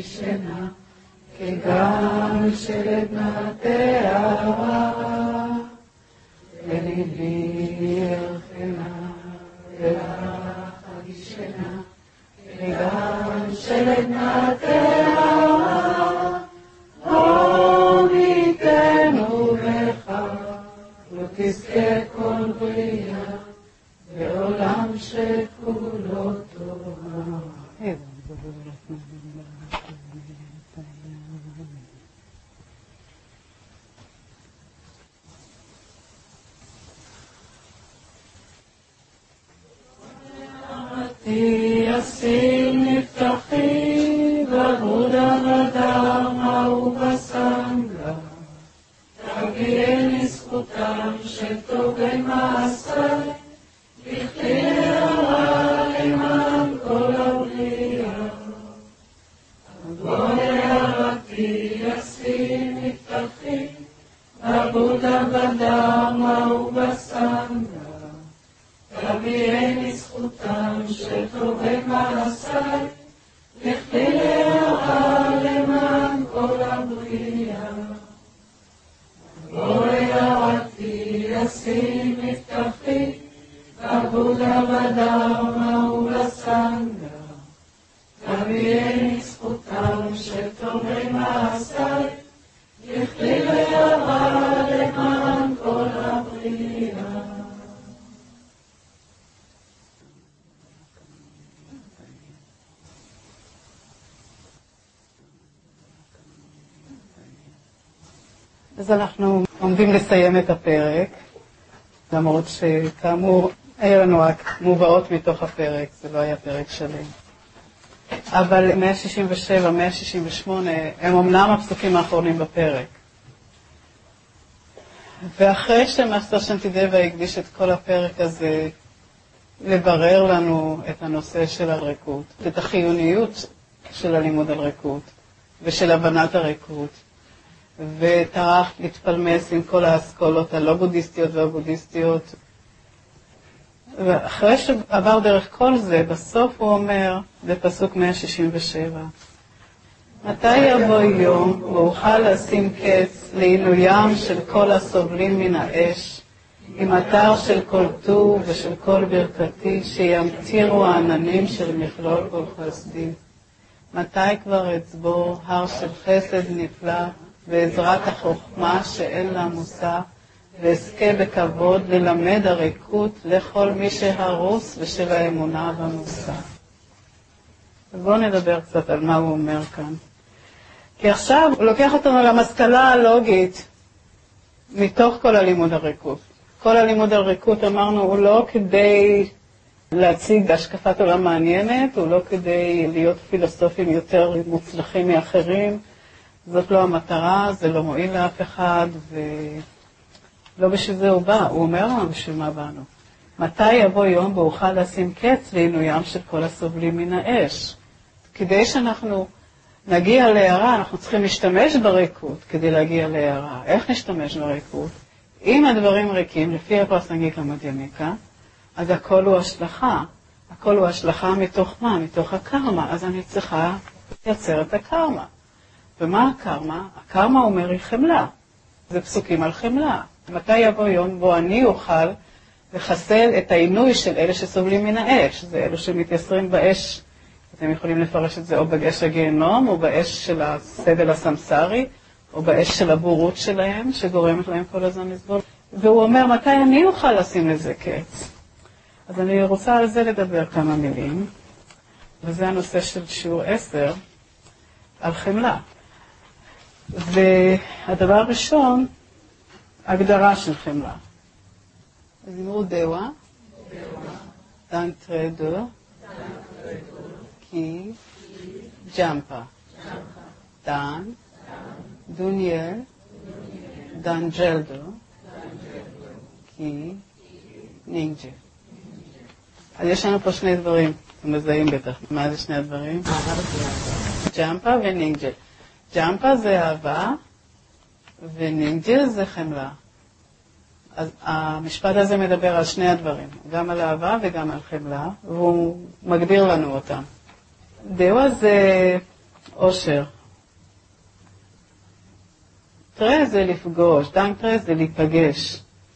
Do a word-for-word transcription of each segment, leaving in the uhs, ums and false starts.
הגישנה, כגם של עדנה תארה, וליבי ירחנה, ולך הגישנה, כגם של עדנה תארה, עומיתנו בך, לא תזכה כל בריאה, בעולם שכולו תורה. יסים נפתחי בבודה בדרמה ובסנגה, תגיעני זכותם של טובי מעשי, בכדי הרע למען כל הבריאה. בוא הערתי יסים נפתחי בבודה בדרמה ובסנגה, תביאני זכותם של טובי מעשי, לכדי להרע למען כל הבריאה. בוא הערתי יסים נפתחי בבודה בדרמה ובסנגה, תביאני זכותם של טובי מעשי, לכדי להרע למען כל הבריאה. אז אנחנו עומדים לסיים את הפרק, למרות שכאמור היה לנו רק מובאות מתוך הפרק, זה לא היה פרק שלם. אבל מאה שישים ושבע, מאה שישים ושמונה הם אמנם הפסוקים האחרונים בפרק. ואחרי שמאסטר שנטידבה הקדיש את כל הפרק הזה לברר לנו את הנושא של הריקות, את החיוניות של הלימוד על ריקות ושל הבנת הריקות, וטרח להתפלמס עם כל האסכולות הלא בודהיסטיות והבודהיסטיות. ואחרי שעבר דרך כל זה, בסוף הוא אומר, בפסוק מאה שישים ושבע, מתי יבוא יום ואוכל לשים קץ לעילוים של כל הסובלים מן האש, עם אתר של כל טוב ושל כל ברכתי, שימתירו העננים של מכלול כל חסדי. מתי כבר אצבור הר של חסד נפלא, בעזרת החוכמה שאין לה מושא, ועסקה בכבוד ללמד הריקות לכל מי שהרוס ושל האמונה במושא. בואו נדבר קצת על מה הוא אומר כאן. כי עכשיו הוא לוקח אותנו למסקנה הלוגית מתוך כל הלימוד הריקות. כל הלימוד הריקות, אמרנו, הוא לא כדי להציג השקפת עולם מעניינת, הוא לא כדי להיות פילוסופים יותר מוצלחים מאחרים, זאת לא המטרה, זה לא מועיל לאף אחד, ולא בשביל זה הוא בא. הוא אומר לנו בשביל מה באנו. מתי יבוא יום ואוכל לשים קץ לעינוים של כל הסובלים מן האש? כדי שאנחנו נגיע להערה, אנחנו צריכים להשתמש בריקות כדי להגיע להערה. איך נשתמש בריקות? אם הדברים ריקים, לפי הפרסנגית למדייניקה, אז הכל הוא השלכה. הכל הוא השלכה מתוך מה? מתוך הקרמה. אז אני צריכה לייצר את הקרמה. ומה הקרמה? הקרמה אומר היא חמלה. זה פסוקים על חמלה. מתי יבוא יום בו אני אוכל לחסל את העינוי של אלה שסובלים מן האש? זה אלו שמתייסרים באש. אתם יכולים לפרש את זה או באש הגיהנום, או באש של הסבל הסמסרי, או באש של הבורות שלהם, שגורמת להם כל הזמן לסבול. והוא אומר, מתי אני אוכל לשים לזה קץ? אז אני רוצה על זה לדבר כמה מילים, וזה הנושא של שיעור עשר, על חמלה. והדבר הראשון, הגדרה של חמלה. אז אמרו דווה, d'entre deux, qui, Jampa, Dan, Duniel, Dangeldo, qui, נינג'ה. אז יש לנו פה שני דברים, אתם מזהים בטח. מה זה שני הדברים? ג'מפה ונינג'ה. ג'מפה זה אהבה, ונינג'ה זה חמלה. אז המשפט הזה מדבר על שני הדברים, גם על אהבה וגם על חמלה, והוא מגדיר לנו אותם. דווה זה אושר. תראה זה לפגוש, דם תראה זה להיפגש.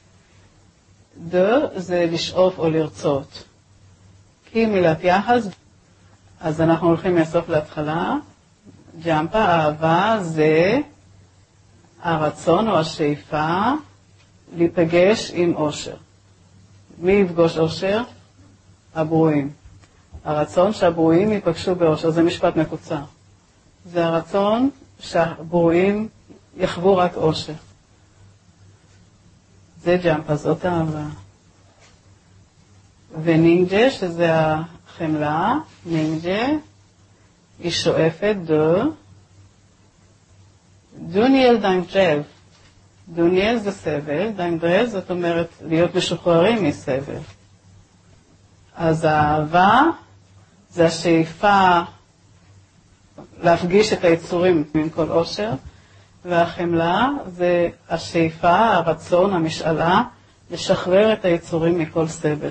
דה זה לשאוף או לרצות. כי מילת יחס, אז אנחנו הולכים מהסוף להתחלה. ג'מפה, אהבה זה הרצון או השאיפה להיפגש עם אושר. מי יפגוש אושר? הברואים. הרצון שהברואים ייפגשו באושר, זה משפט מקוצר. זה הרצון שהברואים יחוו רק אושר. זה ג'מפה, זאת אהבה. ונינג'ה, שזה החמלה, נינג'ה, היא שואפת דו, דוניאל דנג'ל. דוניאל זה סבל, דנג'ל זאת אומרת להיות משוחררים מסבל. אז האהבה זה השאיפה להפגיש את היצורים עם כל אושר, והחמלה זה השאיפה, הרצון, המשאלה, לשחרר את היצורים מכל סבל.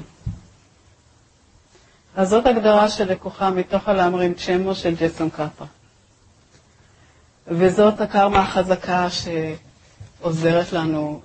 אז זאת הגדרה שלקוחה מתוך הלאמרים צ'מו של ג'סון קפרה. וזאת הקרמה החזקה שעוזרת לנו.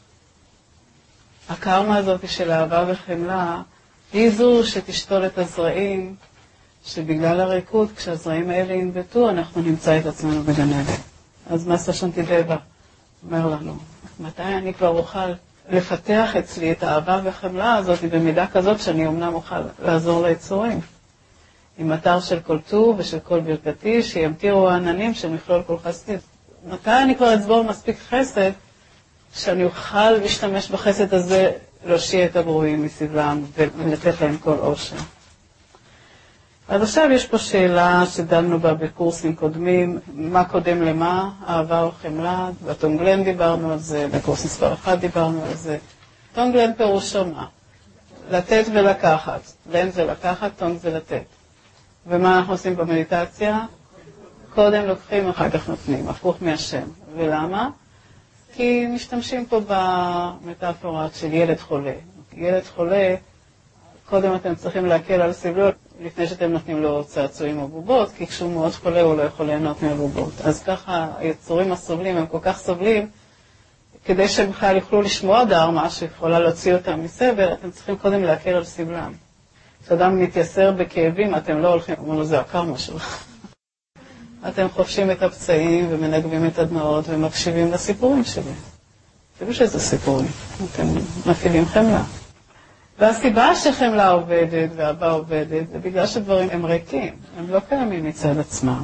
הקרמה הזאת של אהבה וחמלה היא זו שתשתול את הזרעים, שבגלל הריקוד, כשהזרעים האלה ינבטו, אנחנו נמצא את עצמנו בגן עדן. אז מסטר שנטידבה אומר לנו, מתי אני כבר אוכל לפתח אצלי את האהבה והחמלה הזאת במידה כזאת שאני אומנם אוכל לעזור ליצורים. עם מטר של כל טוב ושל כל ברכתי, שימתירו העננים של מכלול כל חסד. מתי אני כבר אצבור מספיק חסד, שאני אוכל להשתמש בחסד הזה, להושיע את הברואים מסבלם ולתת להם כל אושר. אז עכשיו יש פה שאלה שדלנו בה בקורסים קודמים, מה קודם למה, אהבה או חמלה, בטונגלן דיברנו על זה, בקורס מספר אחד דיברנו על זה. טונגלן פירושו מה? לתת ולקחת. לן זה לקחת, טונג זה לתת. ומה אנחנו עושים במדיטציה? קודם לוקחים, אחר כך נותנים, הפוך מהשם. ולמה? כי משתמשים פה במטאפורה של ילד חולה. ילד חולה, קודם אתם צריכים להקל על סבלו, לפני שאתם נותנים לו צעצועים או בובות, כי כשהוא מאוד חולה הוא לא יכול ליהנות מהבובות. אז ככה היצורים הסובלים, הם כל כך סובלים, כדי שהם בכלל יוכלו לשמוע דרמה שיכולה להוציא אותם מסבל, אתם צריכים קודם להקל על סבלם. כשאדם מתייסר בכאבים, אתם לא הולכים, אמרו לו, זה הקרמה שלך. אתם חופשים את הפצעים ומנגבים את הדמעות ומקשיבים לסיפורים שלי. אפילו שזה סיפורים, אתם מפעילים חמלה. והסיבה שחמלה עובדת ואהבה עובדת, זה בגלל שדברים הם ריקים, הם לא קיימים מצד עצמם.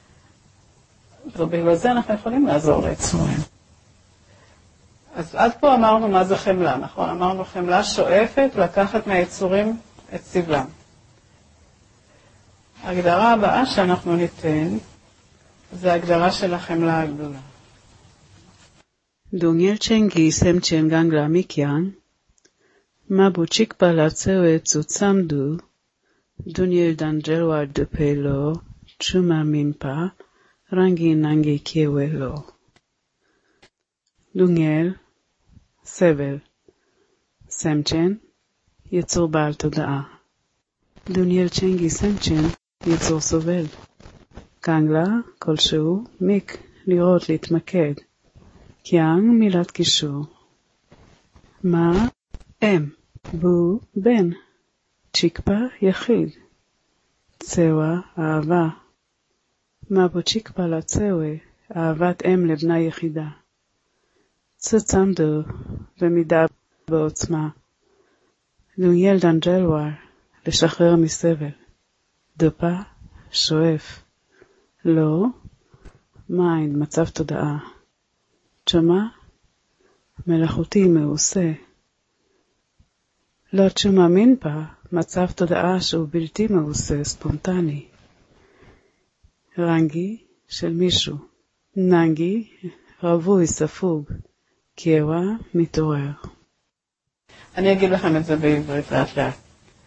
ובגלל זה אנחנו יכולים לעזור ליצורים. אז עד פה אמרנו מה זה חמלה, נכון? אמרנו חמלה שואפת לקחת מהיצורים את סבלם. ההגדרה הבאה שאנחנו ניתן, זה ההגדרה של החמלה הגדולה. דוניאל צ'נגי סם צ'נגנגלה מיקיאן, Mabu chikpa la tsewe tsu tsamdu, Duniel danjelwa de pelo, chuma minpa, rangi nangi kiewe lo. Duniel, סבל, סמצ'ן, יצור בעל תודעה. דוניאל צ'נגי סמצ'ן, יצור סובל. קנגלה, כלשהו, מיק, לראות, להתמקד. קיאנג, מילת קישור. מה? אם, בו, בן. צ'יקפה, יחיד. צווה, אהבה. מה בו צ'יקפה לצווה, אהבת אם לבנה יחידה. צצמדו, במידה בעוצמה. דוניאל דנג'לואר, לשחרר מסבל. דופה, שואף. לא, מיינד, מצב תודעה. צ'מה, מלאכותי, מעושה. לא צ'מה מינפה, מצב תודעה שהוא בלתי מעושה, ספונטני. רנגי, של מישהו. ננגי, רבוי, ספוג. קיאווה, מתעורר. אני אגיד לכם את זה בעברית לאט לאט.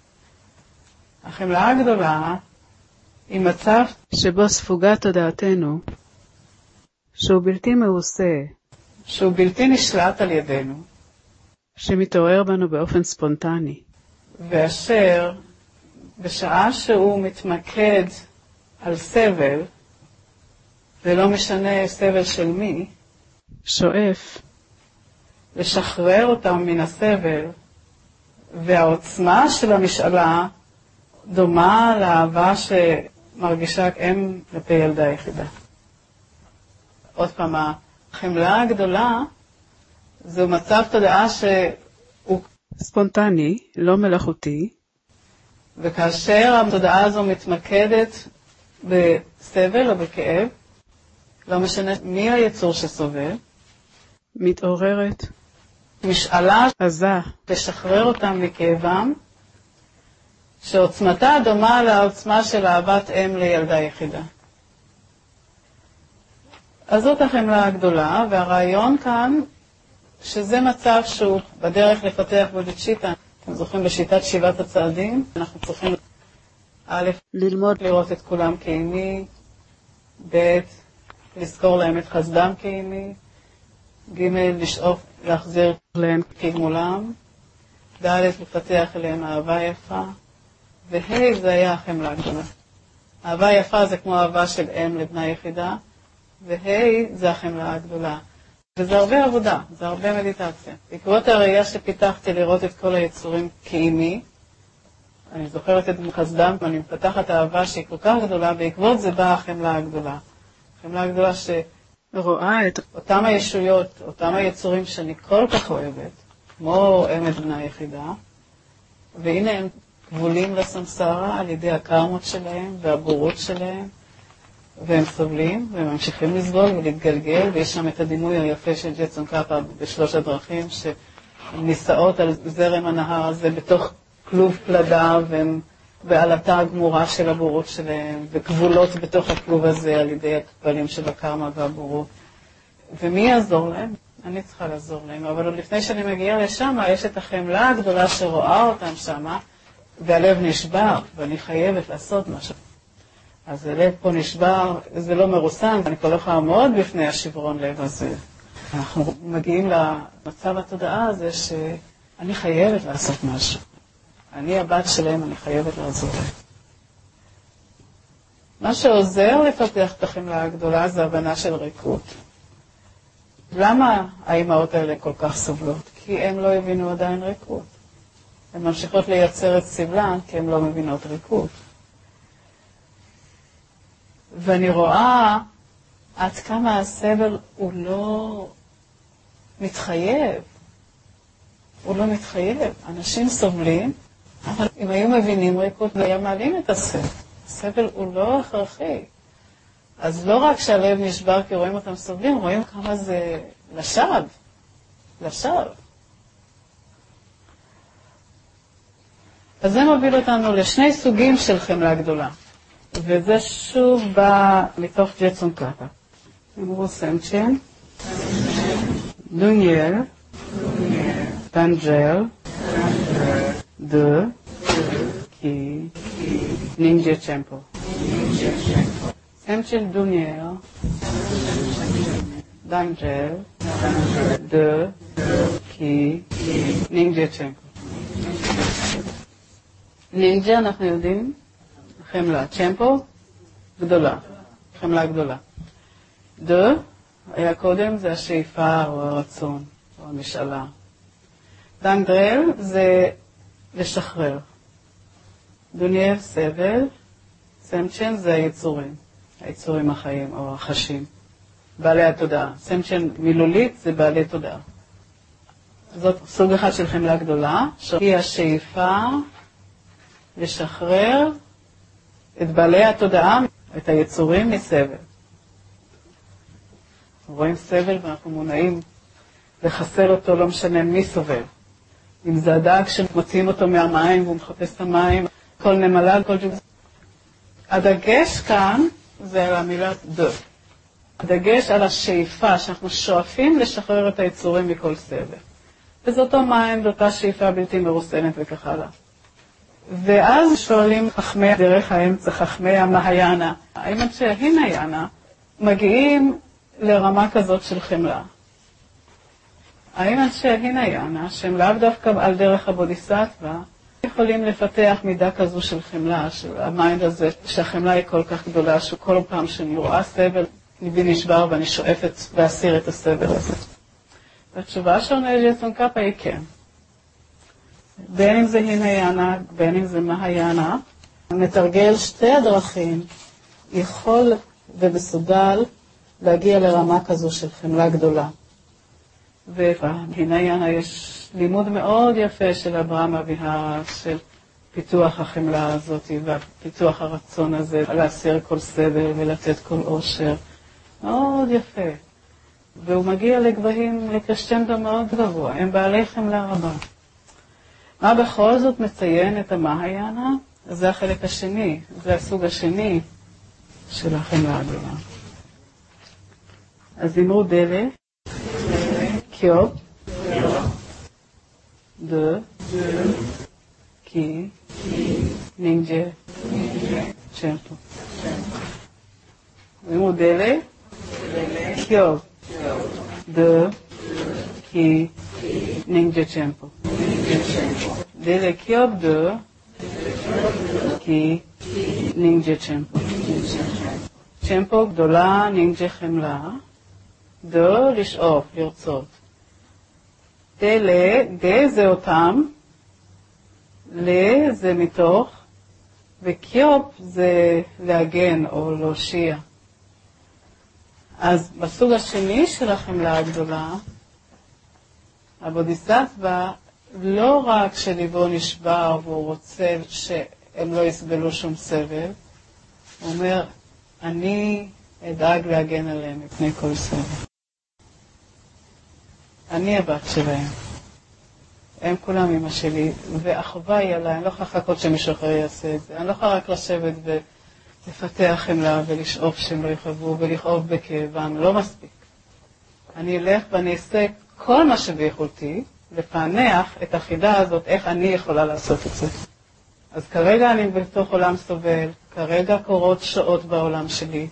החמלה הגדולה היא מצב שבו ספוגה תודעתנו, שהוא בלתי מעושה, שהוא בלתי נשלט על ידינו, שמתעורר בנו באופן ספונטני, ואשר בשעה שהוא מתמקד על סבל, ולא משנה סבל של מי, שואף, לשחרר אותם מן הסבל, והעוצמה של המשאלה דומה לאהבה שמרגישה אם כלפי ילדה יחידה. עוד פעם, החמלה הגדולה זהו מצב תודעה שהוא ספונטני, לא מלאכותי, וכאשר התודעה הזו מתמקדת בסבל או בכאב, לא משנה מי היצור שסובל, מתעוררת, משאלה עזה, לשחרר אותם מכאבם, שעוצמתה דומה לעוצמה של אהבת אם לילדה יחידה. אז זאת החמלה הגדולה, והרעיון כאן, שזה מצב שהוא בדרך לפתח בודיצ'יטה. אתם זוכרים בשיטת שבעת הצעדים? אנחנו צריכים א', ללמוד, לראות את כולם כאימי, ב', לזכור להם את חסדם כאימי, ג', לשאוף להחזיר להם כגמולם, ד', לפתח אליהם אהבה יפה, וה', זה היה החמלה הגדולה. אהבה יפה זה כמו אהבה של אם לבנה יחידה, וה', זה החמלה הגדולה. וזה הרבה עבודה, זה הרבה מדיטציה. בעקבות הראייה שפיתחתי לראות את כל היצורים כאימי, אני זוכרת את חסדם, ואני מפתחת אהבה שהיא כל כך גדולה, בעקבות זה באה החמלה הגדולה. החמלה הגדולה רואה את שאותם הישויות, אותם היצורים שאני כל כך אוהבת, כמו אם את בנה יחידה, והנה הם כבולים לסמסרה על ידי הקרמות שלהם והבורות שלהם, והם סובלים, והם ממשיכים לסבול ולהתגלגל, ויש שם את הדימוי היפה של ג'טסון קאפה בשלוש הדרכים, שהן נישאות על זרם הנהר הזה בתוך כלוב פלדה, והם בעלתה הגמורה של הבורות שלהם, וכבולות בתוך הכלוב הזה על ידי הכבלים של הקרמה והבורות. ומי יעזור להם? אני צריכה לעזור להם, אבל עוד לפני שאני מגיעה לשם, יש את החמלה הגדולה שרואה אותם שם, והלב נשבר, ואני חייבת לעשות משהו. אז הלב פה נשבר, זה לא מרוסן, ואני כבר לא יכולה לעמוד בפני השברון לב הזה. אנחנו מגיעים למצב התודעה הזה שאני חייבת לעשות משהו. אני הבת שלהם, אני חייבת לעזור להם. מה שעוזר לפתח את החמלה הגדולה זה הבנה של ריקות. למה האימהות האלה כל כך סובלות? כי הם לא הבינו עדיין ריקות. הן ממשיכות לייצר את סבלן כי הן לא מבינות ריקות. ואני רואה עד כמה הסבל הוא לא מתחייב. הוא לא מתחייב. אנשים סובלים, אבל אם היו מבינים ריקות, לא היה מעלים את הסבל. הסבל הוא לא הכרחי. אז לא רק שהלב נשבר כי רואים אותם סובלים, רואים כמה זה לשווא. לשווא. אז זה מוביל אותנו לשני סוגים של חמלה גדולה. וזה שוב בא מתוך ג'טסון קאפה. אמרו סנצ'ן, דוניאל, טנג'ל, דו, קי, נינג'ה צ'מפו. סנצ'ל דוניאל, טנג'ל, דו, קי, נינג'ה צ'מפו. נינג'ה אנחנו יודעים? חמלה, צ'מפו, גדולה, חמלה גדולה. דו, היה קודם, זה השאיפה או הרצון, או המשאלה. דנגרל זה לשחרר. דוניאל, סבל, סמצ'ן זה היצורים, היצורים החיים או החשים, בעלי התודעה. סמצ'ן מילולית זה בעלי תודעה. זאת סוג אחד של חמלה גדולה, שהיא השאיפה לשחרר את בעלי התודעה, את היצורים מסבל. אנחנו רואים סבל ואנחנו מונעים לחסל אותו, לא משנה מי סובל. אם זה הדג שמוציאים אותו מהמים והוא מחפש את המים, כל נמלה, כל ג'וג. הדגש כאן זה על המילה דו. הדגש על השאיפה, שאנחנו שואפים לשחרר את היצורים מכל סבל. וזה אותו מים, זו אותה שאיפה בלתי מרוסנת וכך הלאה. ואז שואלים חכמי דרך האמצע, חכמי המהיאנה, האם אנשי ההינאיינה מגיעים לרמה כזאת של חמלה? האם אנשי ההינאיינה, שהם לאו דווקא על דרך הבודיסטווה, יכולים לפתח מידה כזו של חמלה, של המיינד הזה, שהחמלה היא כל כך גדולה, שכל פעם שאני רואה סבל, ליבי נשבר ואני שואפת להסיר את הסבל הזה. והתשובה שעונה ג'ייסון קאפה היא כן. בין אם זה הינאיינה, בין אם זה מהיינה, מתרגל שתי הדרכים יכול ומסוגל להגיע לרמה כזו של חמלה גדולה. ובהינאיינה יש לימוד מאוד יפה של אברהם אביהרה, של פיתוח החמלה הזאת ופיתוח הרצון הזה להסיר כל סבל ולתת כל אושר. מאוד יפה. והוא מגיע לגבהים, לקרשצ'נדו מאוד גבוה, הם בעלי חמלה רבה. מה בכל זאת מציין את המהיינה? זה החלק השני, זה הסוג השני של החמלה הגדולה. אז אמרו דלה, קיו, דה, קי, נינג'ה, צ'מפו. אמרו דלה, קיו, דה, קי, נינג'ה, צ'מפו. דלה קיו, דה, קי, נינג'ה, צ'מפו. צ'מפו גדולה, נינג'ה חמלה. דו, לשאוף, לרצות. דלה, דה זה אותם, לה זה מתוך, וקיופ זה להגן או להושיע. אז בסוג השני של החמלה הגדולה, הבודיסטווה לא רק שליבו נשבר והוא רוצה שהם לא יסבלו שום סבל, הוא אומר, אני אדאג להגן עליהם מפני כל סבל. אני הבת שלהם. הם כולם אמא שלי, והחובה היא עליי, אני לא יכולה לחכות שמישהו אחר יעשה את זה. אני לא יכולה רק לשבת ולפתח חמלה ולשאוף שהם לא יחוו ולכאוב בכאבם, לא מספיק. אני אלך ואני אעשה כל מה שביכולתי, לפענח את החידה הזאת, איך אני יכולה לעשות את זה. אז כרגע אני בתוך עולם סובל, כרגע קורות שעות בעולם שלי.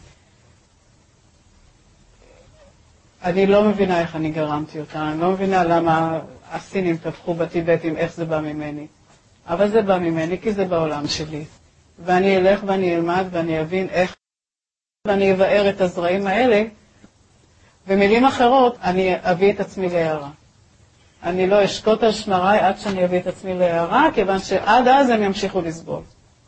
אני לא מבינה איך אני גרמתי אותה, אני לא מבינה למה הסינים טפחו בטיבטים, איך זה בא ממני. אבל זה בא ממני כי זה בעולם שלי. ואני אלך ואני אלמד ואני אבין איך, ואני אבאר את הזרעים האלה. במילים אחרות, אני אביא את עצמי להערה. אני לא אשקוט על שמריי עד שאני אביא את עצמי להערה, כיוון שעד אז הם ימשיכו לסבול.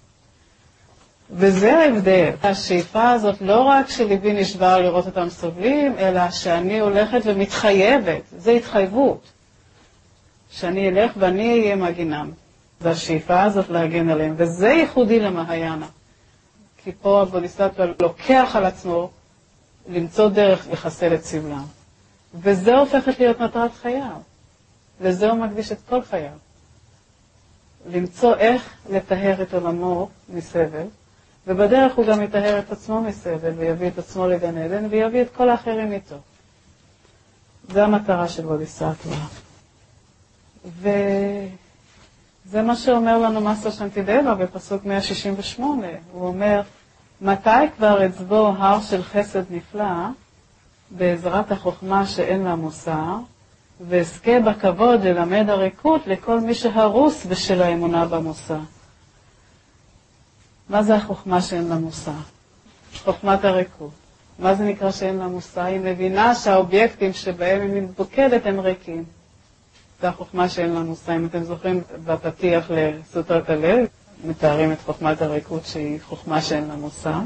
וזה ההבדל. השאיפה הזאת לא רק שליבי נשבר לראות אותם סובלים, אלא שאני הולכת ומתחייבת. זה התחייבות. שאני אלך ואני אהיה מגינם. זה השאיפה הזאת להגן עליהם. וזה ייחודי למהיינה. כי פה הבודיסטווה לוקח על עצמו למצוא דרך לחסל את סבלם. וזה הופכת להיות מטרת חייו. לזה הוא מקדיש את כל חייו. למצוא איך לטהר את עולמו מסבל, ובדרך הוא גם יטהר את עצמו מסבל, ויביא את עצמו לגן עדן, ויביא את כל האחרים איתו. זה המטרה של בודיסטווה. וזה מה שאומר לנו מסטר שנטידבה בפסוק מאה שישים ושמונה. הוא אומר, מתי כבר אצבו הר של חסד נפלא, בעזרת החוכמה שאין לה מוסר, ועסקה בכבוד ללמד הריקות לכל מי שהרוס בשל האמונה במוסר. מה זה החוכמה שאין לה מוסר? חוכמת הריקות. מה זה נקרא שאין לה מוסר? היא מבינה שהאובייקטים שבהם היא מתבוקדת הם ריקים. זה החוכמה שאין לה מוסר. אם אתם זוכרים בפתיח לסוטרת הלב, מתארים את חוכמת הריקות שהיא חוכמה שאין לה מוסר.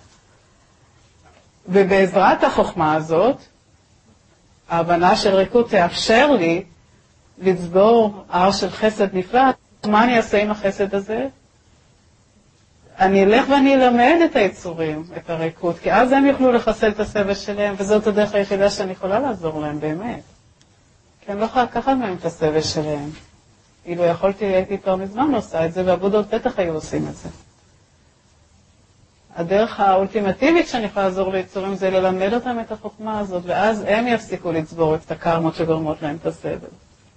ובעזרת החוכמה הזאת, ההבנה של ריקות תאפשר לי לצבור הר של חסד נפלא. מה אני אעשה עם החסד הזה? אני אלך ואני אלמד את היצורים, את הריקות, כי אז הם יוכלו לחסל את הסבל שלהם, וזאת הדרך היחידה שאני יכולה לעזור להם באמת. כי אני לא יכולה לקחת מהם את הסבל שלהם. אילו יכולתי, הייתי כבר מזמן עושה את זה, והבודות בטח היו עושים את זה. הדרך האולטימטיבית שאני יכולה לעזור ליצורים זה ללמד אותם את החוכמה הזאת, ואז הם יפסיקו לצבור את הקרמות שגורמות להם את הסבל.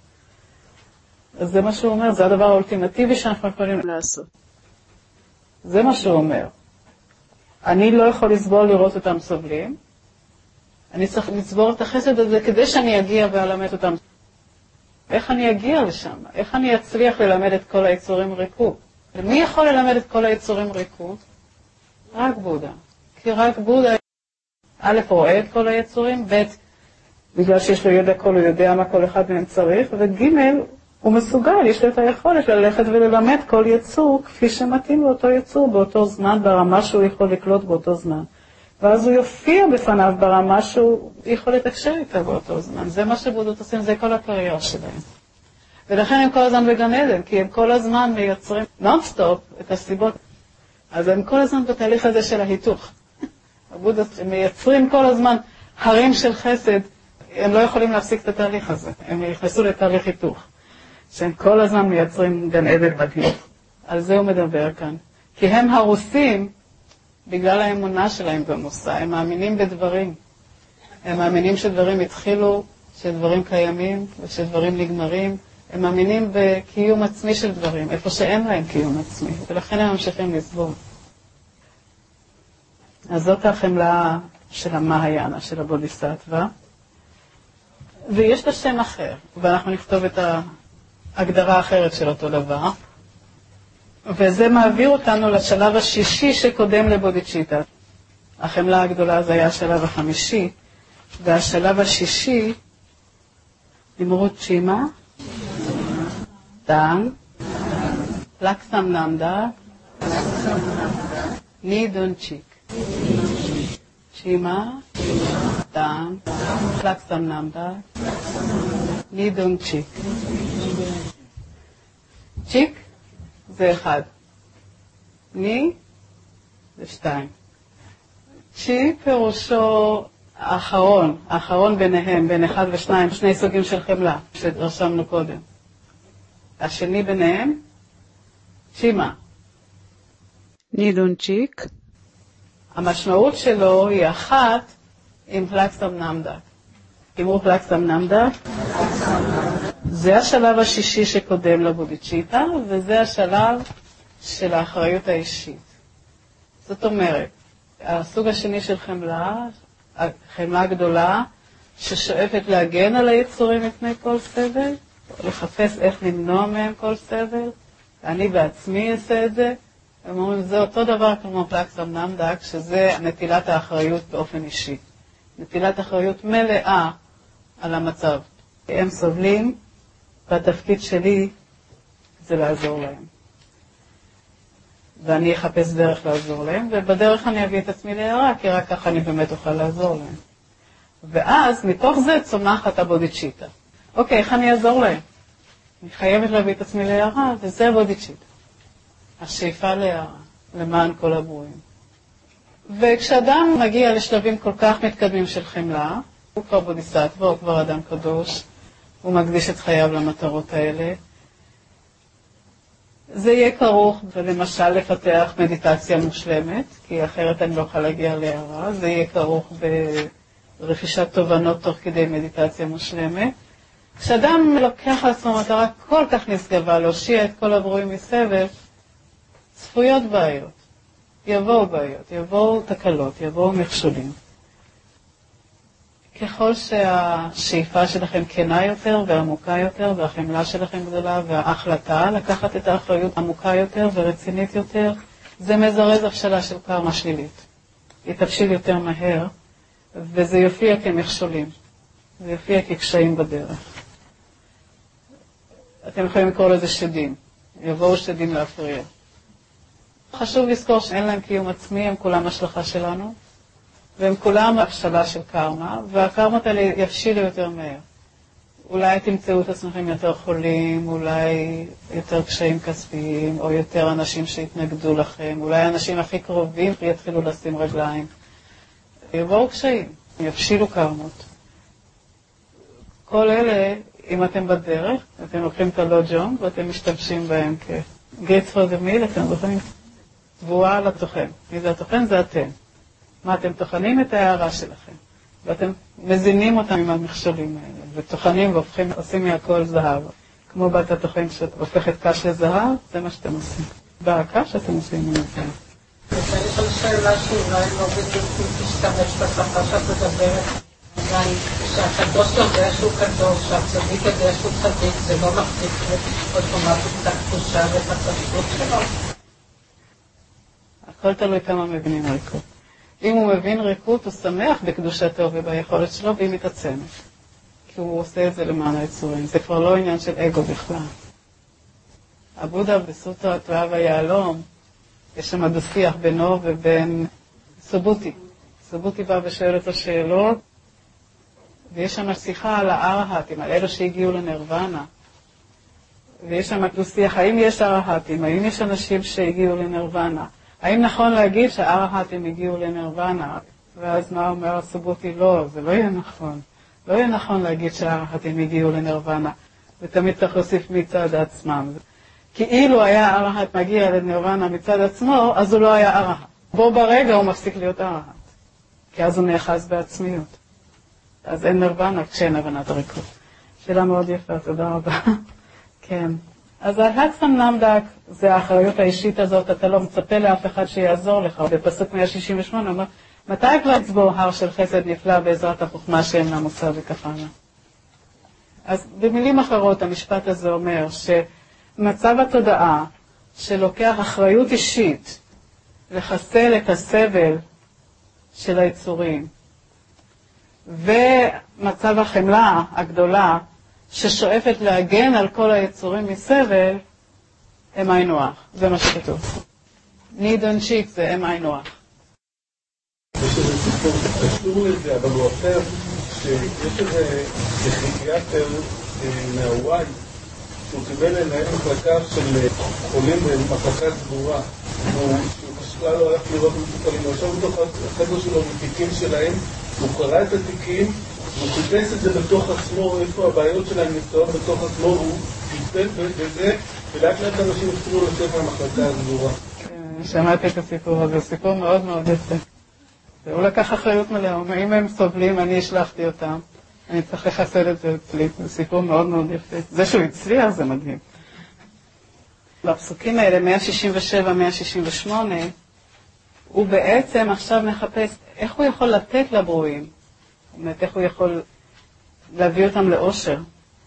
אז זה מה שהוא אומר, זה הדבר האולטימטיבי שאנחנו יכולים לעשות. זה מה שהוא אומר. אני לא יכול לסבול לראות אותם סובלים, אני צריך לצבור את החסד הזה כדי שאני אגיע ואלמד אותם. איך אני אגיע לשם? איך אני אצליח ללמד את כל היצורים ריקות? מי יכול ללמד את כל היצורים ריקות? רק בודה. כי רק בודה א', רואה את כל היצורים, ב', בגלל שיש לו ידע כל, הוא יודע מה כל אחד מהם צריך, וג', הוא מסוגל, יש לו את היכולת ללכת וללמד כל יצור כפי שמתאים לאותו יצור באותו זמן, ברמה שהוא יכול לקלוט באותו זמן. ואז הוא יופיע בפניו ברמה שהוא יכול לתקשר איתה באותו זמן. זה מה שבודות עושים, זה כל הקריירה שלהם. ולכן הם כל הזמן בגן עדן, כי הם כל הזמן מייצרים נונסטופ את הסיבות. אז הם כל הזמן בתהליך הזה של ההיתוך. הבודות מייצרים כל הזמן הרים של חסד, הם לא יכולים להפסיק את התהליך הזה. הם נכנסו לתהליך היתוך, שהם כל הזמן מייצרים גן עדן מדהים. על זה הוא מדבר כאן. כי הם הרוסים, בגלל האמונה שלהם במושא, הם מאמינים בדברים. הם מאמינים שדברים התחילו, שדברים קיימים ושדברים נגמרים. הם מאמינים בקיום עצמי של דברים, איפה שאין להם קיום עצמי, ולכן הם ממשיכים לסבור. אז זאת החמלה של המהיאנה, של הבודיסטווה. ויש לה שם אחר, ואנחנו נכתוב את ההגדרה האחרת של אותו דבר. וזה מעביר אותנו לשלב השישי שקודם לבודיצ'יטה. החמלה הגדולה זה היה השלב החמישי, והשלב השישי, נמרות שימה, דן, לקסם נמדה, נידון צ'יק. שימה, דן, לקסם נמדה, נידון צ'יק. צ'יק זה אחד. ני זה שתיים. צ'י פירושו האחרון, האחרון ביניהם, בין אחד ושניים, שני סוגים של חמלה, שרשמנו קודם. השני ביניהם, שימה. נידון צ'יק. המשמעות שלו היא אחת עם פלקסם נמדה. אמרו פלקסם נמדה. זה השלב השישי שקודם לבודיצ'יטה, וזה השלב של האחריות האישית. זאת אומרת, הסוג השני של חמלה, החמלה הגדולה, ששואפת להגן על היצורים מפני כל סבל, לחפש איך למנוע מהם כל סבל, אני בעצמי אעשה את זה. הם אומרים, זה אותו דבר כמו פלקסם נמדק, שזה נטילת האחריות באופן אישי. נטילת אחריות מלאה על המצב. הם סובלים, והתפקיד שלי זה לעזור להם. ואני אחפש דרך לעזור להם, ובדרך אני אביא את עצמי להערה, כי רק ככה אני באמת אוכל לעזור להם. ואז מתוך זה צומחת הבודיצ'יטה. אוקיי, איך אני אעזור להם? אני חייבת להביא את עצמי להערה, וזה הבודיצ'יטה. השאיפה להערה, למען כל הברואים. וכשאדם מגיע לשלבים כל כך מתקדמים של חמלה, הוא כבר בודיסטווה, הוא כבר אדם קדוש, הוא מקדיש את חייו למטרות האלה. זה יהיה כרוך, ולמשל לפתח מדיטציה מושלמת, כי אחרת אני לא יכולה להגיע להערה. זה יהיה כרוך ברכישת תובנות תוך כדי מדיטציה מושלמת. כשאדם לוקח על עצמו מטרה כל כך נשגבה, להושיע את כל הברואים מסבב, צפויות בעיות. יבואו בעיות, יבואו תקלות, יבואו מכשולים. ככל שהשאיפה שלכם כנה יותר ועמוקה יותר, והחמלה שלכם גדולה, וההחלטה לקחת את האחריות עמוקה יותר ורצינית יותר, זה מזרז הבשלה של קרמה שלילית. היא תבשיל יותר מהר, וזה יופיע כמכשולים. זה יופיע כקשיים בדרך. אתם יכולים לקרוא לזה שדים. יבואו שדים להפריע. חשוב לזכור שאין להם קיום עצמי, הם כולם השלכה שלנו. והם כולם הבשלה של קרמה, והקרמות האלה יבשילו יותר מהר. אולי תמצאו את עצמכם יותר חולים, אולי יותר קשיים כספיים, או יותר אנשים שהתנגדו לכם, אולי האנשים הכי קרובים יתחילו לשים רגליים. יבואו קשיים, יבשילו קרמות. כל אלה, אם אתם בדרך, אתם לוקחים את הלא ג'ונג, ואתם משתמשים בהם כ-gates for the meal, אתם זוכרים תבואה על התוכן. מי זה התוכן? זה אתם. מה, אתם תוכנים את ההערה שלכם, ואתם מזינים אותם עם המכשולים האלה, ותוכנים והופכים, עושים מהכל זהב. כמו בת התוכן שהופכת קש לזהב, זה מה שאתם עושים. בהקש אתם עושים עם זה. רוצה לשאול שאלה שאולי לא בדיוק תשתמש בשפה שאת מדברת, אבל שהקדוש יודע שהוא קדוש, שהצדיק יודע שהוא צדיק, זה לא מחזיק אוטומטית את הקדושה ואת הפשטות שלו. הכל תלוי כמה מבינים על כל. אם הוא מבין ריקות, הוא שמח בקדושתו וביכולת שלו, והיא מתעצמת. כי הוא עושה את זה למען היצורים. זה כבר לא עניין של אגו בכלל. הבודה בסוטרה תורה ויהלום, יש שם דו-שיח בינו ובין סובוטי. סובוטי בא ושואל אותו שאלות, ויש שם שיחה על הארהטים, על אלו שהגיעו לנירוונה. ויש שם דו-שיח, האם יש ארהטים, האם יש אנשים שהגיעו לנירוונה? האם נכון להגיד שהארהטים הגיעו לנירוונה? ואז מה אומר סובוטי? לא, זה לא יהיה נכון. לא יהיה נכון להגיד שהארהטים הגיעו לנירוונה, ותמיד צריך להוסיף מצד עצמם. כי אילו היה ארהט מגיע לנירוונה מצד עצמו, אז הוא לא היה ארהט. בו ברגע הוא מפסיק להיות ארהט, כי אז הוא נאחז בעצמיות. אז אין נירוונה כשאין הבנת הריקות. שאלה מאוד יפה, תודה רבה. כן. אז ההקסם נמדק, זה האחריות האישית הזאת, אתה לא מצפה לאף אחד שיעזור לך. בפסוק מאה שישים ושמונה אומר, מתי כבר יצבור הר של חסד נפלא בעזרת החוכמה שאין לה מושא וכך הלאה? אז במילים אחרות המשפט הזה אומר שמצב התודעה שלוקח אחריות אישית לחסל את הסבל של היצורים, ומצב החמלה הגדולה ששואפת להגן על כל היצורים מסבל, הם היינו הך. זה מה שכתוב. נידון צ'יק זה הם היינו הך. יש איזה סיפור שקשור לזה, אבל הוא אחר, שיש איזה פסיכיאטר מהוואי, שהוא קיבל לנהל מחלקה של חולים במחלקה סגורה, שהוא כשלה לא הלך לראות מטופלים, הוא ישב בתוך החדר שלו בתיקים שלהם, הוא קרא את התיקים, הוא חיפש את זה בתוך עצמו, איפה הבעיות שלהם נמצאות בתוך עצמו, הוא חיפש בזה, ולאט לאט אנשים התחילו לצאת מהמחלקה הסגורה. שמעתי את הסיפור הזה, סיפור מאוד מאוד יפה. הוא לקח אחריות מלאה, הוא אומר, אם הם סובלים, אני השלחתי אותם, אני צריך לחסל את זה אצלי. זה סיפור מאוד מאוד יפה. זה שהוא הצליח זה מדהים. בפסוקים האלה, מאה שישים ושבע מאה שישים ושמונה, הוא בעצם עכשיו מחפש איך הוא יכול לתת לברואים, זאת אומרת, איך הוא יכול להביא אותם לאושר.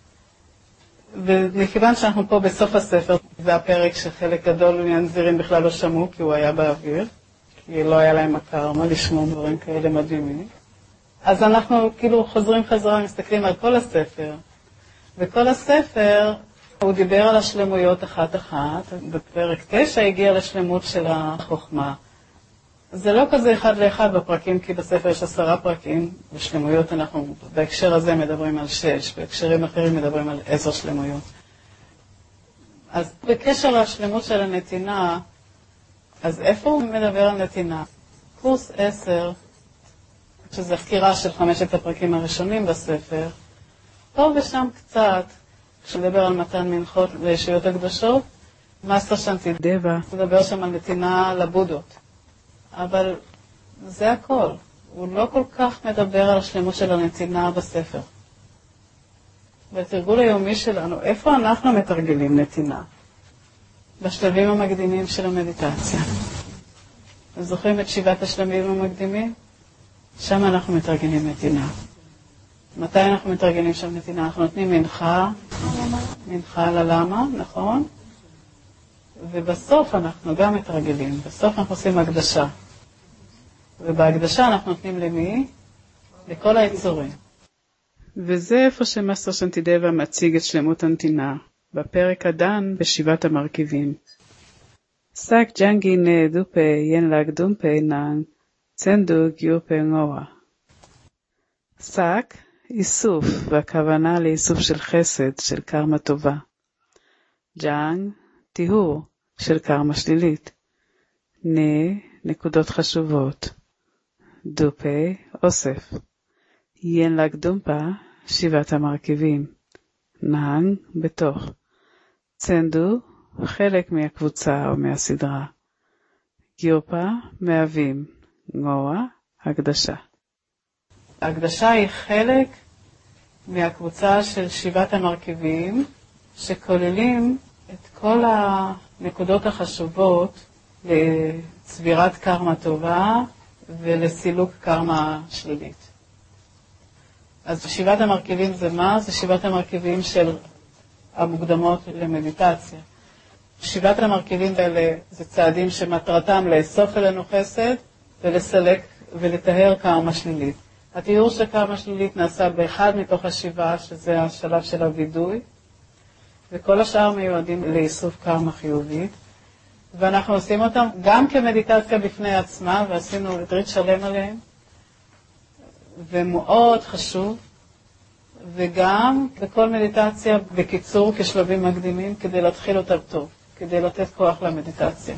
ומכיוון שאנחנו פה בסוף הספר, זה הפרק שחלק גדול מהנזירים בכלל לא שמעו, כי הוא היה באוויר, כי לא היה להם הקרמה לשמוע דברים כאלה מדהימים. אז אנחנו כאילו חוזרים חזרה, מסתכלים על כל הספר, וכל הספר הוא דיבר על השלמויות אחת-אחת, בפרק תשע הגיע לשלמות של החוכמה. זה לא כזה אחד לאחד בפרקים, כי בספר יש עשרה פרקים, בשלמויות אנחנו בהקשר הזה מדברים על שש, בהקשרים אחרים מדברים על עשר שלמויות. אז בקשר לשלמות של הנתינה, אז איפה הוא מדבר על נתינה? קורס עשר, שזה סקירה של חמשת הפרקים הראשונים בספר, פה ושם קצת, כשמדבר על מתן מנחות לישויות הקדושות, מאסטר שנטי דבה, מדבר שם על נתינה לבודות. אבל זה הכל. הוא לא כל כך מדבר על השלמות של הנתינה בספר. בתרגול היומי שלנו, איפה אנחנו מתרגלים נתינה? בשלבים המקדימים של המדיטציה. אתם זוכרים את שבעת השלבים המקדימים? שם אנחנו מתרגלים נתינה. מתי אנחנו מתרגלים שם נתינה? אנחנו נותנים מנחה, מנחה על הלמה, נכון? ובסוף אנחנו גם מתרגלים. בסוף אנחנו עושים הקדשה. ובהקדשה אנחנו נותנים למי? לכל היצורים. וזה איפה שמאסטר שנטידבה מציג את שלמות הנתינה, בפרק הדן בשבעת המרכיבים. סק ג'נגי נה דופה ין לג דומפה נן, צנדו גיופה נועה. סק, איסוף, והכוונה לאיסוף של חסד, של קרמה טובה. ג'אנג, טיהור, של קרמה שלילית. נה, נקודות חשובות. דופה, אוסף. ין לג דומפה, שבעת המרכיבים. נהנג, בתוך. צנדו, חלק מהקבוצה או מהסדרה. גיופה, מהווים. נועה, הקדשה. ההקדשה היא חלק מהקבוצה של שבעת המרכיבים, שכוללים את כל הנקודות החשובות לצבירת קרמה טובה ולסילוק קרמה שלילית. אז שבעת המרכיבים זה מה? זה שבעת המרכיבים של המוקדמות למדיטציה. שבעת המרכיבים האלה זה צעדים שמטרתם לאסוף אלינו חסד ולסלק ולטהר קרמה שלילית. התיאור של קרמה שלילית נעשה באחד מתוך השבעה, שזה השלב של הווידוי, וכל השאר מיועדים לאיסוף קרמה חיובית. ואנחנו עושים אותם גם כמדיטציה בפני עצמה, ועשינו לדרית שלם עליהם, ומאוד חשוב, וגם בכל מדיטציה בקיצור כשלבים מקדימים, כדי להתחיל אותה טוב, כדי לתת כוח למדיטציה.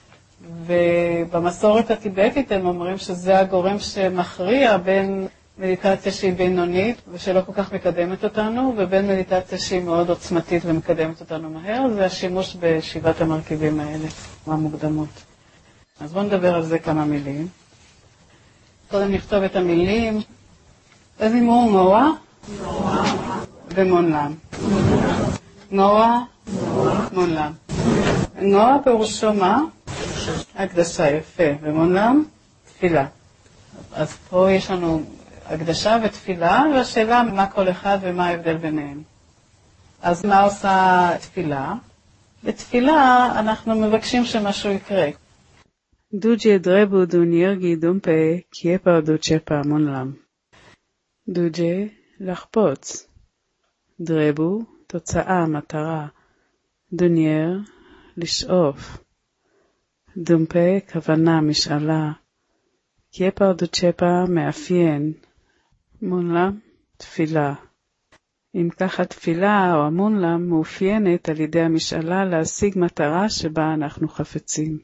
ובמסורת הטיבטית הם אומרים שזה הגורם שמכריע בין מדיטציה שהיא בינונית ושלא כל כך מקדמת אותנו, ובין מדיטציה שהיא מאוד עוצמתית ומקדמת אותנו מהר, זה השימוש בשבעת המרכיבים האלה, המוקדמות. אז בואו נדבר על זה כמה מילים. קודם נכתוב את המילים. איזה דימור נועה? נועה. ומונלם. נועה, מונלם. נועה פירושו מה? הקדשה, יפה. ומונלם, תפילה. אז פה יש לנו הקדשה ותפילה, והשאלה מה כל אחד ומה ההבדל ביניהם. אז מה עושה תפילה? בתפילה אנחנו מבקשים שמשהו יקרה. דוג'ה דרבו דוניירגי דומפה קייפר דוצ'פה מונלם. דוג'ה לחפוץ. דרבו תוצאה, מטרה. דונייר לשאוף. דומפה כוונה, משאלה. קייפר דוצ'פה מאפיין. מונלם תפילה. אם ככה תפילה או המונלם מאופיינת על ידי המשאלה להשיג מטרה שבה אנחנו חפצים.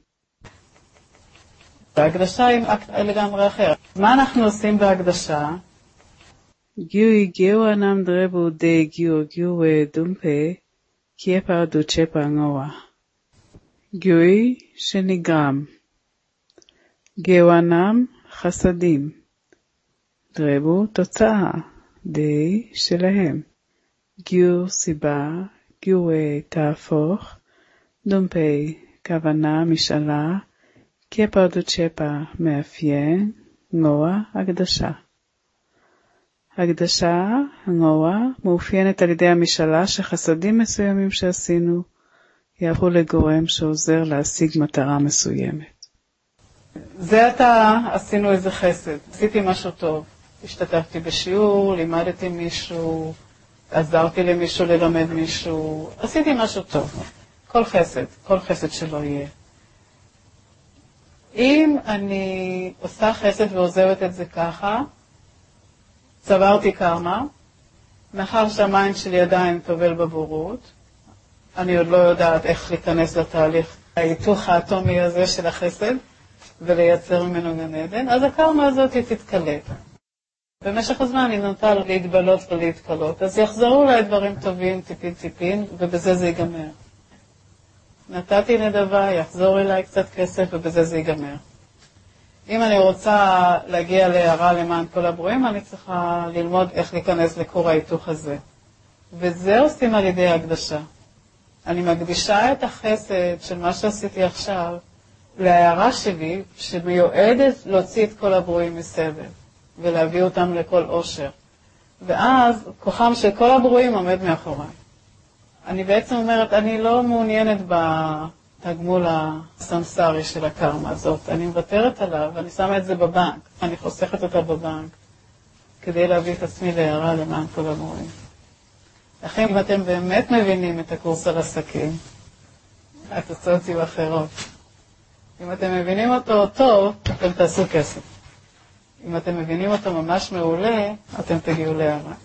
ההקדשה היא אקט לגמרי אחר. מה אנחנו עושים בהקדשה? גיוי גיו אנם דרבו די גיו גיו דומפה קייפר דוצ'פה נועה. גיוי שנגרם. גיו אנם חסדים. דרבו תוצאה. די שלהם. גיור סיבה, גיור תהפוך, דומפי כוונה, משאלה, קייפר דוצ'פה מאפיין, נועה, הקדשה. הקדשה, נועה, מאופיינת על ידי המשאלה שחסדים מסוימים שעשינו יהפכו לגורם שעוזר להשיג מטרה מסוימת. זה עתה עשינו איזה חסד, עשיתי משהו טוב. השתתפתי בשיעור, לימדתי מישהו, עזרתי למישהו ללמד מישהו, עשיתי משהו טוב. כל חסד, כל חסד שלא יהיה. אם אני עושה חסד ועוזבת את זה ככה, צברתי קרמה, מאחר שהמים שלי עדיין טובל בבורות, אני עוד לא יודעת איך להיכנס לתהליך ההיתוך האטומי הזה של החסד, ולייצר ממנו גן עדן, אז הקרמה הזאת תתקלט. במשך הזמן היא נוטה להתבלות ולהתקלות, אז יחזרו לה דברים טובים, טיפין טיפין, ובזה זה ייגמר. נתתי נדבה, יחזור אליי קצת כסף, ובזה זה ייגמר. אם אני רוצה להגיע להערה למען כל הברואים, אני צריכה ללמוד איך להיכנס לכור ההיתוך הזה. וזה עושים על ידי הקדשה. אני מקדישה את החסד של מה שעשיתי עכשיו להערה שלי, שמיועדת להוציא את כל הברואים מסבל. ולהביא אותם לכל אושר. ואז כוחם של כל הברואים עומד מאחוריי. אני בעצם אומרת, אני לא מעוניינת בתגמול הסמסרי של הקרמה הזאת. אני מוותרת עליו, ואני שמה את זה בבנק. אני חוסכת אותה בבנק, כדי להביא את עצמי להערה למען כל הברואים. לכן, אם אתם באמת מבינים את הקורס על עסקים, התוצאות יהיו אחרות. אם אתם מבינים אותו טוב, אתם תעשו כסף. אם אתם מבינים אותו ממש מעולה, אתם תגיעו להערה.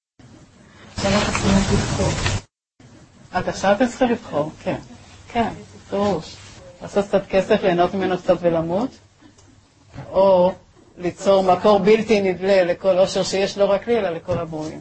שאלה חסימת לבחור. עד עכשיו אתם צריכים לבחור, כן. כן, פירוש. לעשות קצת כסף, ליהנות ממנו קצת ולמות, או ליצור מקור בלתי נדלה לכל אושר שיש לא רק לי, אלא לכל הברואים.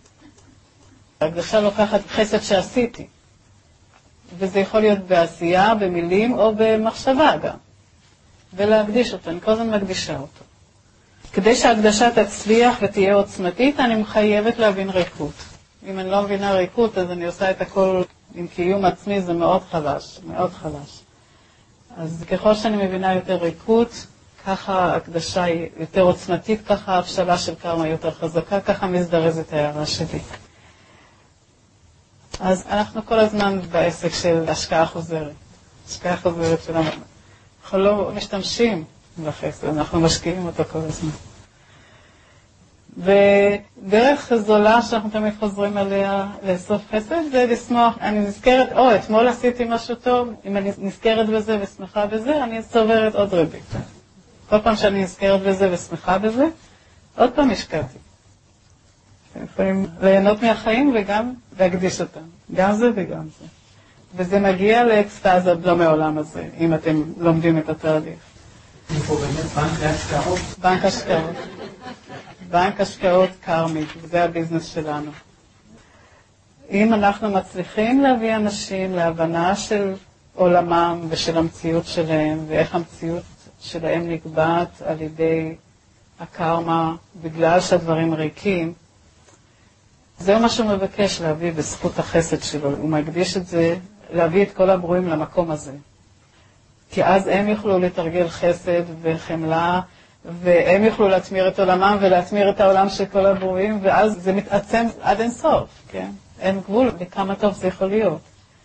ההקדשה לוקחת חסד שעשיתי, וזה יכול להיות בעשייה, במילים או במחשבה גם. ולהקדיש אותו, אני כל הזמן מקדישה אותו. כדי שההקדשה תצליח ותהיה עוצמתית, אני מחייבת להבין ריקות. אם אני לא מבינה ריקות, אז אני עושה את הכל עם קיום עצמי, זה מאוד חלש, מאוד חלש. אז ככל שאני מבינה יותר ריקות, ככה ההקדשה היא יותר עוצמתית, ככה ההבשלה של קרמה יותר חזקה, ככה מזדרזת ההערה שלי. אז אנחנו כל הזמן בעסק של השקעה חוזרת. השקעה חוזרת שלנו. אנחנו לא משתמשים בחסד, אנחנו משקיעים אותו כל הזמן. ודרך זולה שאנחנו תמיד חוזרים עליה לאסוף חסד, זה לשמוח. אני נזכרת, או, אתמול עשיתי משהו טוב, אם אני נזכרת בזה ושמחה בזה, אני צוברת עוד ריבית. כל פעם שאני נזכרת בזה ושמחה בזה, עוד פעם השקעתי. יכולים ליהנות מהחיים וגם להקדיש אותם. גם זה וגם זה. וזה מגיע לאקסטאזה לא מעולם הזה, אם אתם לומדים את התהליך. איפה באמת בנק להשקעות? בנק השקעות. בנק השקעות קרמי, זה הביזנס שלנו. אם אנחנו מצליחים להביא אנשים להבנה של עולמם ושל המציאות שלהם, ואיך המציאות שלהם נקבעת על ידי הקרמה, בגלל שהדברים ריקים, זהו מה שהוא מבקש להביא בזכות החסד שלו. הוא מקדיש את זה, להביא את כל הברואים למקום הזה. כי אז הם יוכלו לתרגל חסד וחמלה, והם יוכלו להתמיר את עולמם ולהתמיר את העולם של כל הברואים, ואז זה מתעצם עד אין סוף, כן? אין גבול וכמה טוב זה יכול להיות.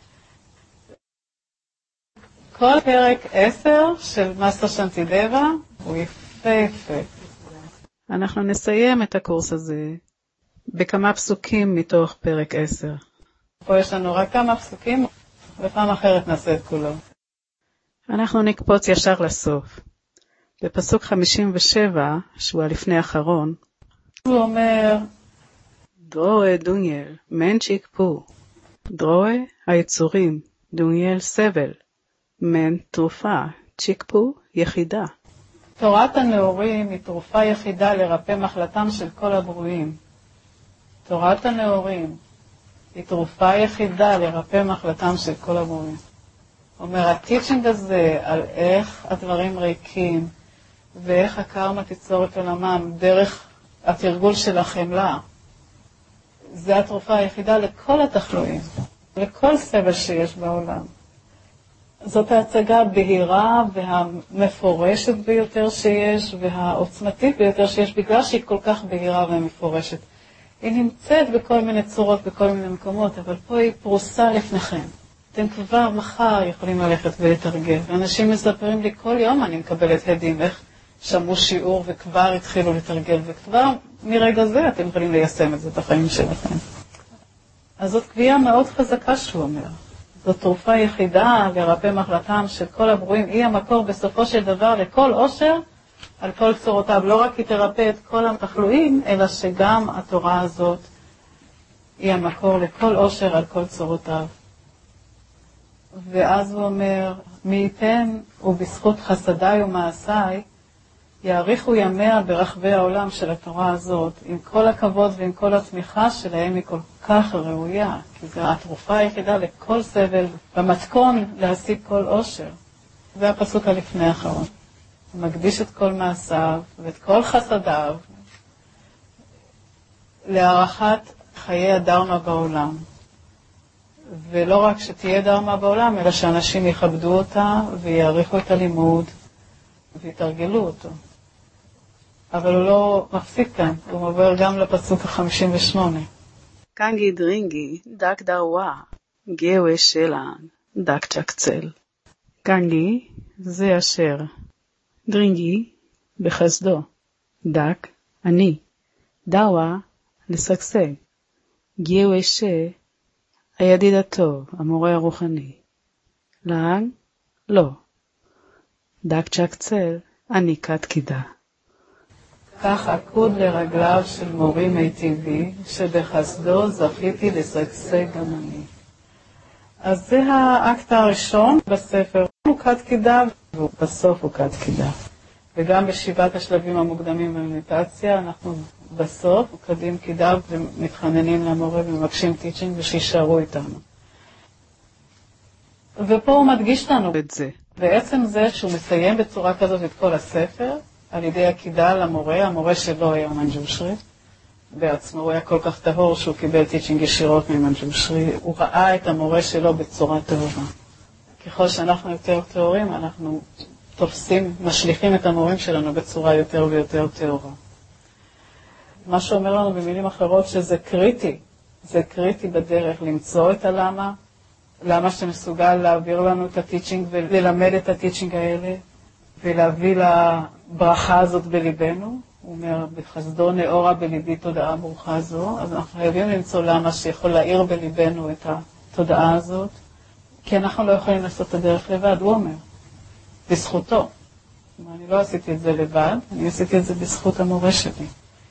כל פרק עשר של מאסטר שנטידבה הוא יפה יפה. אנחנו נסיים את הקורס הזה בכמה פסוקים מתוך פרק עשר. פה יש לנו רק כמה פסוקים, ופעם אחרת נעשה את כולו. אנחנו נקפוץ ישר לסוף. בפסוק חמישים ושבע, שהוא הלפני האחרון, הוא אומר, דרוה דוניאל, מן צ'יקפו. דרוה היצורים, דוניאל סבל, מן תרופה, צ'יקפו יחידה. תורת הנאורים היא תרופה יחידה לרפא מחלתם של כל הברואים. תורת הנאורים היא תרופה יחידה לרפא מחלתם של כל הברואים. אומר, הטיצ'ינג הזה על איך הדברים ריקים, ואיך הקרמה תיצור את עולמם דרך התרגול של החמלה, זה התרופה היחידה לכל התחלואים, לכל סבל שיש בעולם. זאת ההצגה הבהירה והמפורשת ביותר שיש, והעוצמתית ביותר שיש, בגלל שהיא כל כך בהירה ומפורשת. היא נמצאת בכל מיני צורות, בכל מיני מקומות, אבל פה היא פרוסה לפניכם. אתם כבר מחר יכולים ללכת ולתרגל. ואנשים מספרים לי כל יום, אני מקבלת הדים, איך שמעו שיעור וכבר התחילו לתרגל, וכבר מרגע זה אתם יכולים ליישם את זה בחיים שלכם. אז זאת קביעה מאוד חזקה שהוא אומר. זאת תרופה יחידה לרפא מחלתם של כל הברואים. היא המקור בסופו של דבר לכל עושר על כל צורותיו. לא רק היא תרפא את כל התחלואים, אלא שגם התורה הזאת היא המקור לכל עושר על כל צורותיו. ואז הוא אומר, מי ייתן ובזכות חסדיי ומעשיי, יאריכו ימיה ברחבי העולם של התורה הזאת, עם כל הכבוד ועם כל התמיכה שלהם היא כל כך ראויה, כי זו התרופה היחידה לכל סבל, במתכון להשיג כל עושר. זה הפסוק הלפני האחרון. הוא מקדיש את כל מעשיו ואת כל חסדיו להערכת חיי הדרמה בעולם. ולא רק שתהיה דרמה בעולם, אלא שאנשים יכבדו אותה ויעריכו את הלימוד ויתרגלו אותו. אבל הוא לא מפסיק כאן, הוא עובר גם לפסוק ה-חמישים ושמונה. קנגי דרינגי, דק דרווה, גאווה שלן, דק צ'קצל. קנגי זה אשר. דרינגי בחסדו. דק אני. דרווה לשגשג. גאווה ש... הידיד הטוב, המורה הרוחני. לעג? לא. דק צ'קצל, אני כת קידה. כך עקוד לרגליו של מורי מיטיבי, שבחסדו זכיתי לשגשג גם אני. אז זה האקט הראשון בספר. הוא כת קידה, ובסוף הוא כת קידה. וגם בשבעת השלבים המוקדמים במדיטציה, אנחנו בסוף קדים קידה ומתחננים למורה ומבקשים טיצ'ינג ושישארו איתנו. ופה הוא מדגיש לנו את זה. בעצם זה שהוא מסיים בצורה כזאת את כל הספר, על ידי הקידה למורה, המורה שלו היה מנג'ושרי, בעצמו הוא היה כל כך טהור שהוא קיבל טיצ'ינג ישירות ממנג'ושרי, הוא ראה את המורה שלו בצורה טהורה. ככל שאנחנו יותר טהורים, אנחנו תופסים, משליחים את המורים שלנו בצורה יותר ויותר טהורה. מה שאומר לנו במילים אחרות שזה קריטי, זה קריטי בדרך למצוא את הלמה, למה שמסוגל להעביר לנו את הטיצ'ינג וללמד את הטיצ'ינג האלה, ולהביא לברכה הזאת בליבנו. הוא אומר, בחסדו נאורה בליבי תודעה ברוכה זו, אז אנחנו חייבים למצוא למה שיכול להאיר בליבנו את התודעה הזאת, כי אנחנו לא יכולים לעשות את הדרך לבד, הוא אומר, בזכותו. אני לא עשיתי את זה לבד, אני עשיתי את זה בזכות המורה שלי.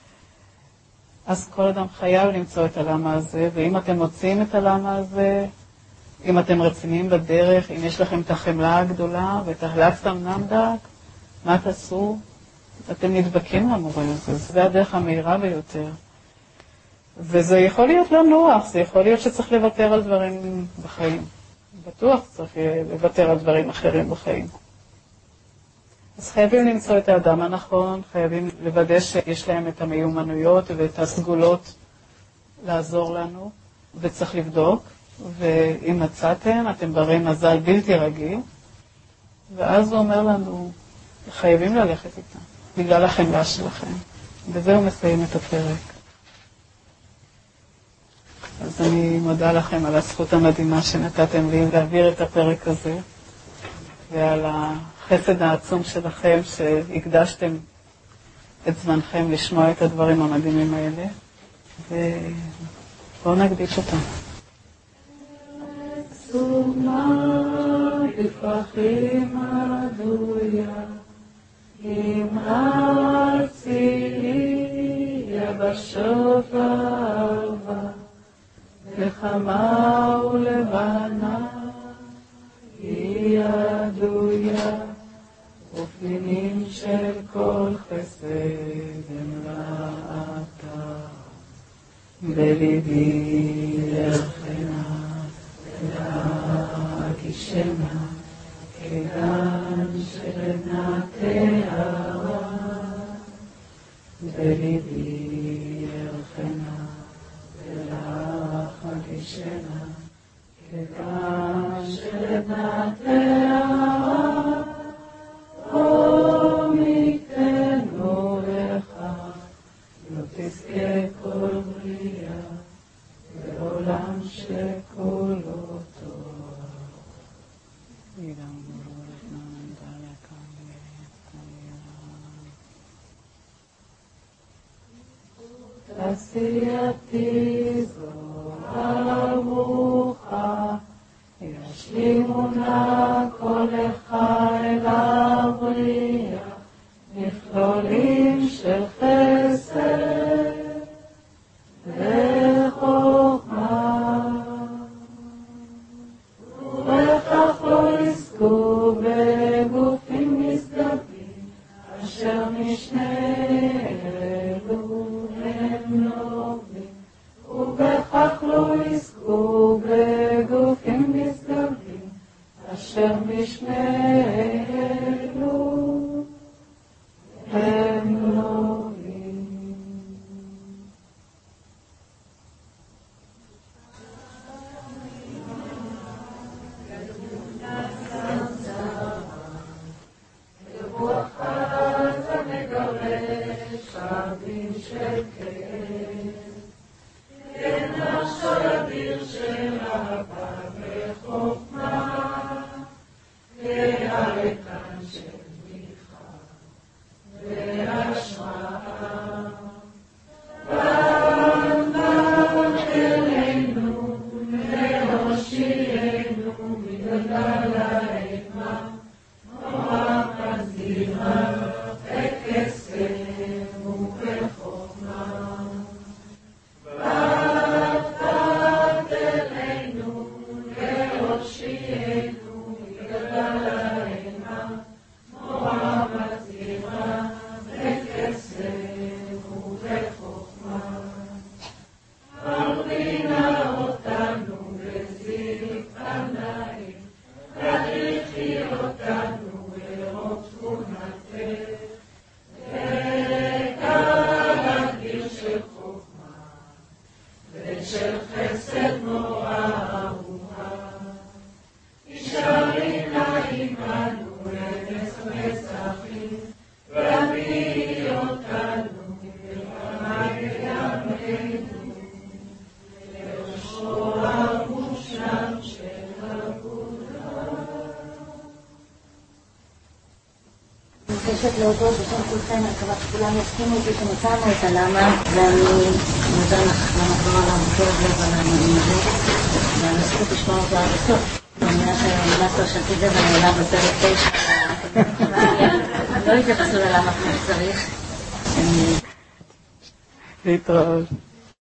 אז כל אדם חייב למצוא את הלמה הזה, ואם אתם מוצאים את הלמה הזה, אם אתם רציניים בדרך, אם יש לכם את החמלה הגדולה ואת ההלצתם נמדק, מה תעשו? אתם נדבקים למורה הזה, זה הדרך המהירה ביותר. וזה יכול להיות לא נוח, זה יכול להיות שצריך לוותר על דברים בחיים. בטוח צריך לוותר על דברים אחרים בחיים. אז חייבים למצוא את האדם הנכון, חייבים לוודא שיש להם את המיומנויות ואת הסגולות לעזור לנו, וצריך לבדוק, ואם מצאתם, אתם ברי מזל בלתי רגיל, ואז הוא אומר לנו, חייבים ללכת איתה, בגלל החמלה שלכם. וזהו מסיים את הפרק. אז אני מודה לכם על הזכות המדהימה שנתתם לי להעביר את הפרק הזה, ועל החסד העצום שלכם שהקדשתם את זמנכם לשמוע את הדברים המדהימים האלה, ובואו נקדיש אותם. סומה בפרחים הדויה, עם ארצי יבשות ואהבה, נחמה ולבנה היא הדויה, ופנינים של כל חסד אמרתה, בליבי ירחנה ותגישנה, כגן של נטעה, בליבי ירחנה ותגישנה, כגן של נטעה, או מכנו לך, לא תזכה כל בריאה, בעולם שכולו טוב. תעשייתי זו הברוכה, ישלימונה כל אחד הבריאה, מכלולים של חסד וחוכמה, ובכך לא יזכו בגופים נשגבים, אשר משנה אלו הם נובים, ובכך לא יזכו בגופים נשגבים, אשר משנה אלו הם נובים. וברכת המגרש אבים של כאב, כנח של אדיר של אהבה וחוכמה, כהרקן של תמיכה והשראה, בא אלינו להושיענו מגדל האימה, נורא מזהירה בקסם ובחוכמה. באת אלינו להושיענו מגדל האימה, נורא מזהירה בקסם ובחוכמה. הרבינה אותנו בזיו עיניים, תדריכי אותנו ברוב תבונתך, וקל הגיר של חוכמה ושל חסד נורא ארוכה. ישרי נא עמנו לנצח נצחים, והביאי אותנו במעמד ימינו לאושרו המושלם של הגאולה. מבקשת להודות בשם כולכם, אני מקווה שכולם יסכימו אותי שמצאנו את הלמה, ואני מודה לך למקום על המקור הזה ועל המדהים הזה, ואני זכות לשמוע אותה עד הסוף. במילה שהמילת שעתיד זה במילה בפרק תשע, לא התייחסו ללמה כמו שצריך. להתראות.